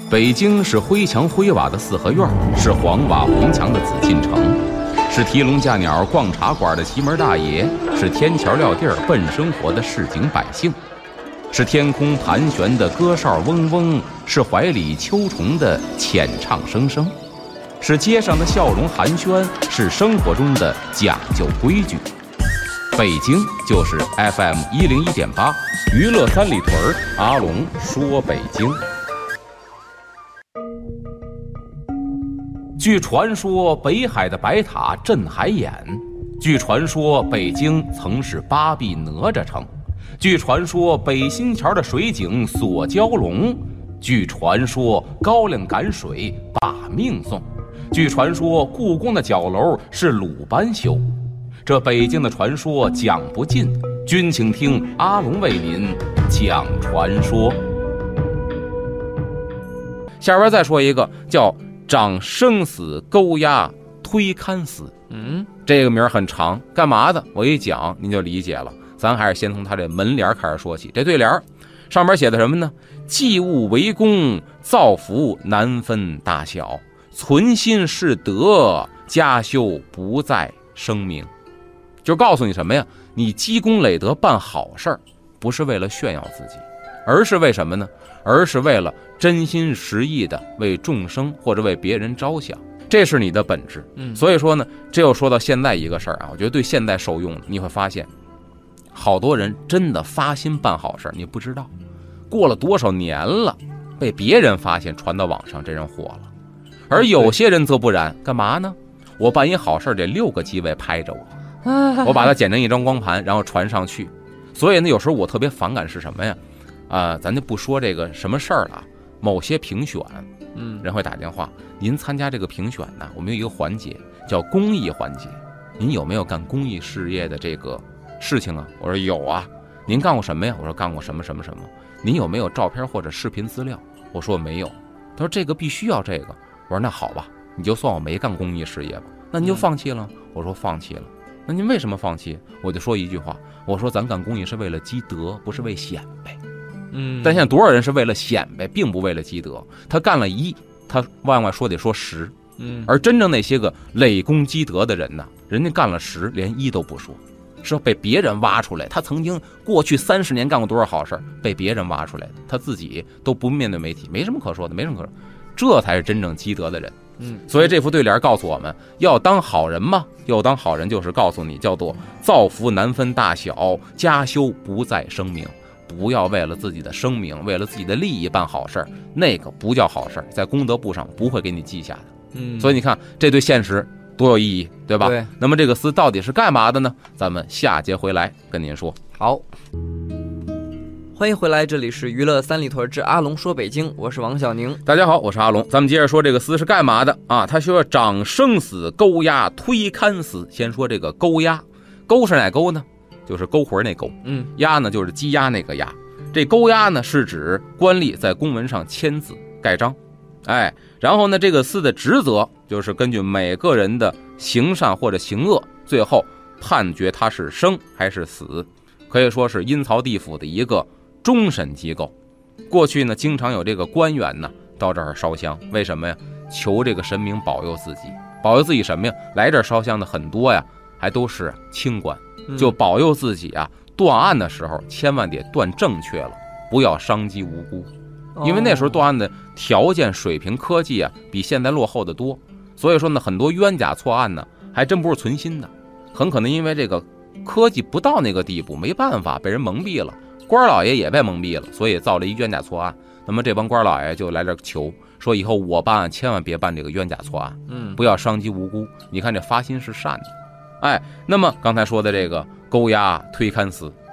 北京是灰墙灰瓦的四合院，是黄瓦红墙的紫禁城，是提笼架鸟逛茶馆的奇门大爷，是天桥撂地儿奔生活的市井百姓，是天空盘旋的歌哨嗡嗡，是怀里秋虫的浅唱声声，是街上的笑容寒暄，是生活中的讲究规矩。北京就是 FM 101.8，娱乐三里屯，阿龙说北京。据传说，北海的白塔镇海眼；据传说，北京曾是八臂哪吒城；据传说，北新桥的水井锁蛟龙；据传说，高粱赶水把命送；据传说，故宫的角楼是鲁班修。这北京的传说讲不尽，君请听阿龙为您讲传说。下边再说一个叫长生死勾押推勘司，这个名很长，干嘛的？我一讲您就理解了。咱还是先从他这门帘开始说起。这对联上边写的什么呢？祭物为公，造福难分大小，存心是德，家修不在声名。就告诉你什么呀？你积功累德办好事儿，不是为了炫耀自己，而是为什么呢？而是为了真心实意的为众生或者为别人着想，这是你的本质。所以说呢，这又说到现在一个事儿啊，我觉得对现代受用的，你会发现好多人真的发心办好事儿，你不知道过了多少年了，被别人发现传到网上，这人火了。而有些人则不然，干嘛呢？我办一好事得6个机位拍着我把它剪成一张光盘，然后传上去。所以呢，有时候我特别反感是什么呀？咱就不说这个什么事儿了。某些评选，人会打电话，您参加这个评选呢，我们有一个环节叫公益环节，您有没有干公益事业的这个事情啊？我说有啊。您干过什么呀？我说干过什么什么什么。您有没有照片或者视频资料？我说我没有。他说这个必须要这个。我说那好吧，你就算我没干公益事业吧。那您就放弃了？我说放弃了。那您为什么放弃？我就说一句话，我说咱干公益是为了积德，不是为显摆。但现在多少人是为了显摆，并不为了积德。他干了1，他外说得说10。而真正那些个累功积德的人呢，人家干了10，连1都不说，是被别人挖出来。他曾经过去30年干过多少好事，被别人挖出来的，他自己都不面对媒体，没什么可说的，没什么可说，这才是真正积德的人。所以这副对联告诉我们，要当好人嘛，要当好人就是告诉你，叫做造福难分大小，家修不在声名。不要为了自己的声名，为了自己的利益办好事，那个不叫好事，在功德簿上不会给你记下的。所以你看，这对现实多有意义，对吧？对。那么这个司到底是干嘛的呢？咱们下节回来跟您说。 好，欢迎回来，这里是娱乐三里屯之阿龙说北京，我是王小宁。 大家好，我是阿龙。咱们接着说这个司是干嘛的啊？他说长生死勾押推勘司。先说这个勾押，勾是哪勾呢？就是勾魂那勾，押呢就是羁押那个押。这勾押呢是指官吏在公文上签字盖章，然后呢这个司的职责就是根据每个人的行善或者行恶，最后判决他是生还是死，可以说是阴曹地府的一个终审机构。过去呢经常有这个官员呢到这儿烧香，为什么呀？求这个神明保佑自己。保佑自己什么呀？来这儿烧香的很多呀，还都是清官，就保佑自己啊，断案的时候千万得断正确了，不要伤及无辜。因为那时候断案的条件水平科技啊比现在落后的多，所以说呢很多冤假错案呢还真不是存心的，很可能因为这个科技不到那个地步，没办法被人蒙蔽了，官老爷也被蒙蔽了，所以造了一冤假错案。那么这帮官老爷就来这求说，以后我办案千万别办这个冤假错案，不要伤及无辜。你看这发心是善的。那么刚才说的这个勾押推勘司